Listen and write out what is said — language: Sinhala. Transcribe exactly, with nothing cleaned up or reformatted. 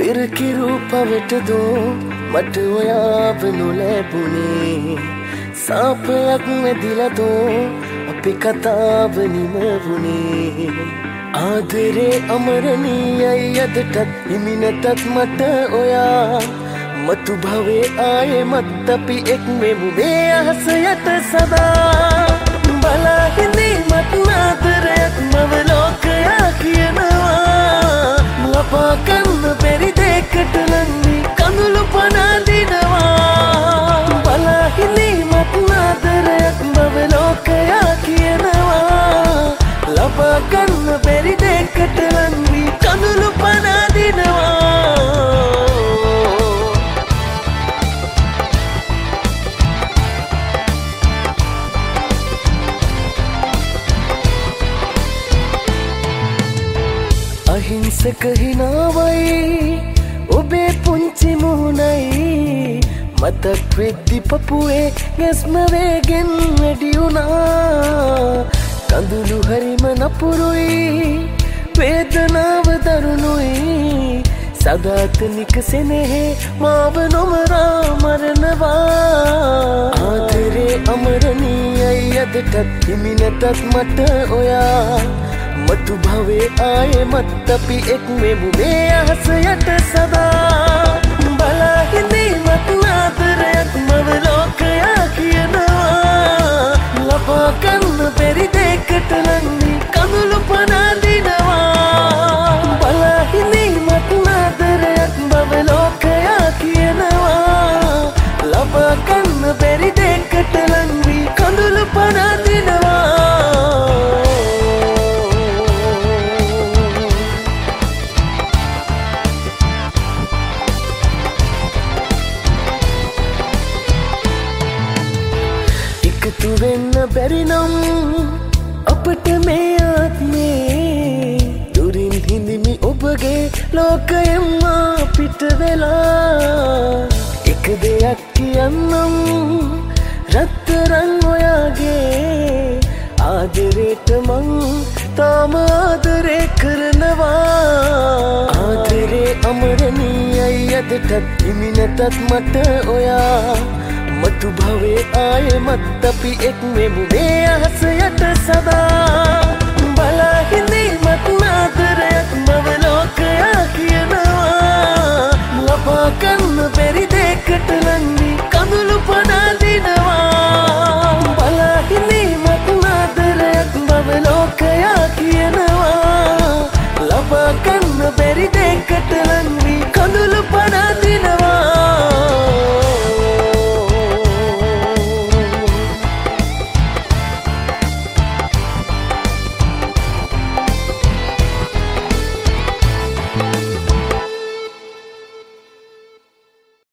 පිරකිරු පවටදෝ මට ඔයාවනු ලැබුණේ සාපයක් මැදිලදෝ අපි කතාව නිම වුණේ ආදරේ අමරණීයයි අදටත් හිමි නැතත් මට ඔයා මතු භවයේ ආයෙමත් අපි එක්වෙමු මේ අහස යට සදා බලා හිඳීමත් ආදරයක් මව ලෝකයා කියනවා ලබා ගන්න බැරි දෙයකට ලංවි කඳුළු පන අඳිනවා බලා හිඳීමත් ආදරයක් මව ලෝකයා කියනවා ලබා ගන්න බැරි දෙයකට ලංවි කඳුළු පන අඳිනවා අහිංසක හිනාවයි ඔබේ පුංචි මුහුණයි මතක් වෙද්දි පපුවේ ගැස්ම වේගෙන් වැඩි වුණා කඳුළු හරිම නපුරුයි වේදනාව දරුණුයි සදාතනික සෙනෙහේ මාව නොමරා මරනවා ආදරේ අමරණීයයි අදටත් හිමි නැතත් මට ඔයා මතු භවයේ ආයෙමත් අපි එක්වෙමු මේ අහස යට සදා බලා හිඳීමත් ආදරයක් මව ලෝකයා කියනවා ලබා ගන්න බැරි දෙයකට ලංවි කඳුළු පන අඳිනවා බලා හිඳීමත් ආදරයක් මව ලෝකයා කියනවා ලබා ගන්න බැරි දෙයකට ලංවි කඳුළු පන අඳිනවා එකතු වෙන්න බැරි නම් අපට මේ ආත්මේ දුරින් හිඳිමි ඔබගේ ලෝකයෙන්ම පිට වෙලා එක දෙයක් කියන්නම් රත්තරන් ඔයාගේ ආදරේට මං තාම ආදරේ කරනවා ආදරේ අමරණීයයි අදටත් හිමි නැතත් මට ඔයා මතු භවයේ ආයෙමත් අපි එක්වෙමු මේ අහස යට සදා බලා හිඳීමත් ආදරයක් මව ලෝකයා කියනවා ලබා ගන්න බැරි දෙයකට ලංවි කඳුළු පන අඳිනවා බලා හිඳීමත් ආදරයක් මව ලෝකයා කියනවා ලබා ගන්න බැරි දෙයකට ලංවි